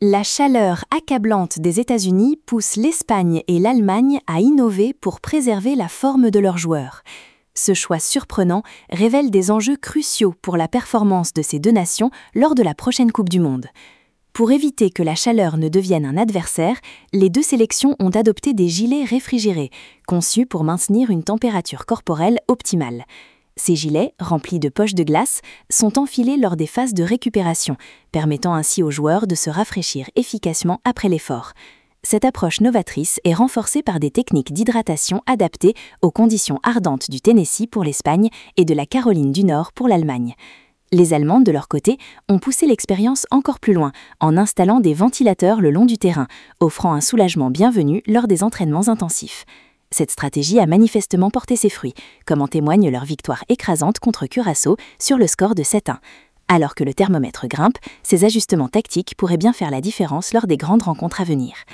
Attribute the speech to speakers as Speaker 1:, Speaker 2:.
Speaker 1: La chaleur accablante des États-Unis pousse l'Espagne et l'Allemagne à innover pour préserver la forme de leurs joueurs. Ce choix surprenant révèle des enjeux cruciaux pour la performance de ces deux nations lors de la prochaine Coupe du Monde. Pour éviter que la chaleur ne devienne un adversaire, les deux sélections ont adopté des gilets réfrigérés, conçus pour maintenir une température corporelle optimale. Ces gilets, remplis de poches de glace, sont enfilés lors des phases de récupération, permettant ainsi aux joueurs de se rafraîchir efficacement après l'effort. Cette approche novatrice est renforcée par des techniques d'hydratation adaptées aux conditions ardentes du Tennessee pour l'Espagne et de la Caroline du Nord pour l'Allemagne. Les Allemandes, de leur côté, ont poussé l'expérience encore plus loin en installant des ventilateurs le long du terrain, offrant un soulagement bienvenu lors des entraînements intensifs. Cette stratégie a manifestement porté ses fruits, comme en témoigne leur victoire écrasante contre Curaçao sur le score de 7-1. Alors que le thermomètre grimpe, ces ajustements tactiques pourraient bien faire la différence lors des grandes rencontres à venir.